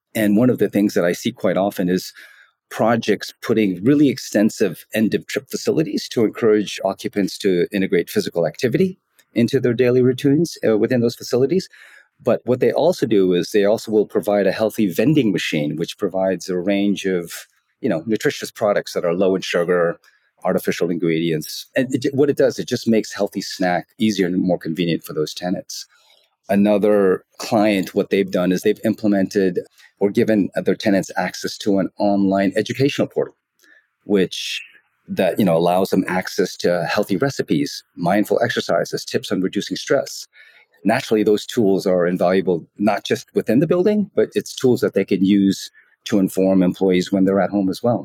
And one of the things that I see quite often is projects putting really extensive end of trip facilities to encourage occupants to integrate physical activity into their daily routines within those facilities. But what they also do is they also will provide a healthy vending machine, which provides a range of, nutritious products that are low in sugar, artificial ingredients. And what it does, it just makes healthy snack easier and more convenient for those tenants. Another client, what they've done is they've implemented or given their tenants access to an online educational portal, which that allows them access to healthy recipes, mindful exercises, tips on reducing stress. Naturally, those tools are invaluable not just within the building, but it's tools that they can use to inform employees when they're at home as well.